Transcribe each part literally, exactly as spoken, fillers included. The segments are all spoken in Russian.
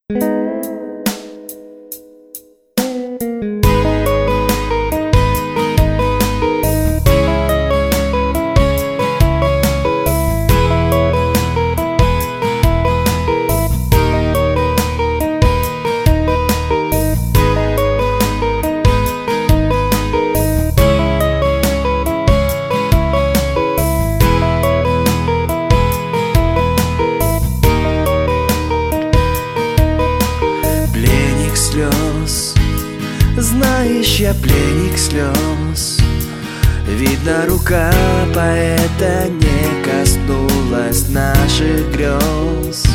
Знаешь, я пленник слез. Видно, рука поэта не коснулась наших грез.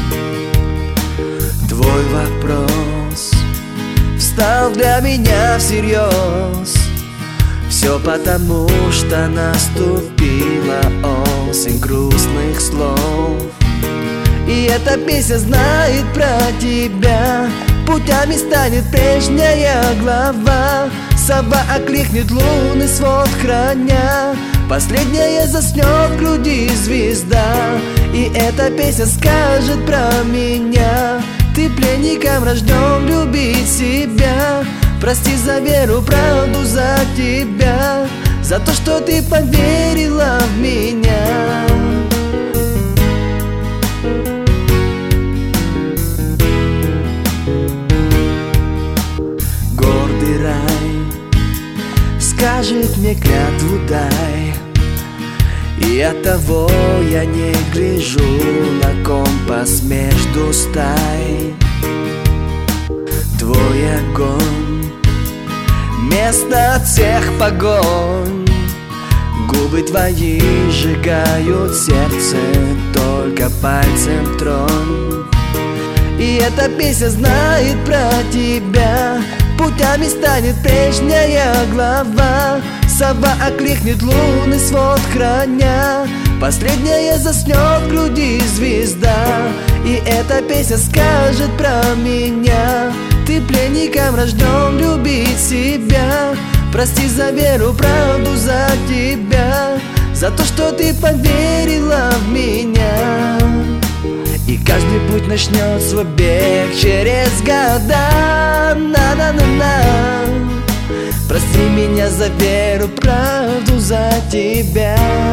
Твой вопрос встал для меня всерьез. Все потому, что наступила осень грустных слов. И эта песня знает про тебя. Путями станет прежняя глава. Сова окликнет лунный свод храня. Последняя заснет в груди звезда. И эта песня скажет про меня. Ты пленником рожден любить себя. Прости за веру, правду, за тебя. За то, что ты поверила в меня. Скажет мне клятву дай. И оттого я не гляжу на компас между стай. Твой огонь место от всех погонь. Губы твои сжигают сердце, только пальцем тронь. И эта песня знает про тебя. Путями станет прежняя глава. Сова окликнет лунный свод храня. Последняя заснет в груди звезда. И эта песня скажет про меня. Ты пленником рожден любить себя. Прости за веру, правду, за тебя. За то, что ты поверила в меня. И каждый путь начнет свой бег через года. На-на-на-на. Прости меня за веру, правду, за тебя.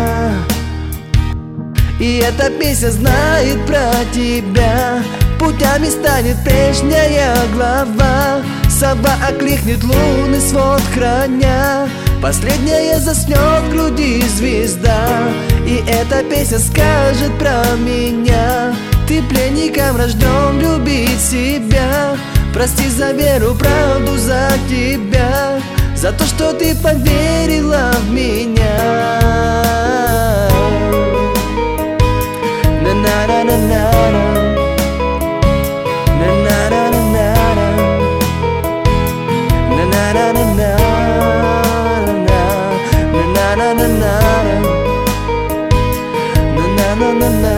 И эта песня знает про тебя. Путями станет прежняя глава. Сова окликнет лунный свод храня. Последняя заснет в груди звезда. И эта песня скажет про меня. Ты пленником рожден любить себя. Прости за веру, правду, за тебя. За то, что ты поверила в меня. На-на-на-на-на. На-на-на-на-на. На-на-на-на-на. На-на-на-на-на. На-на-на-на-на.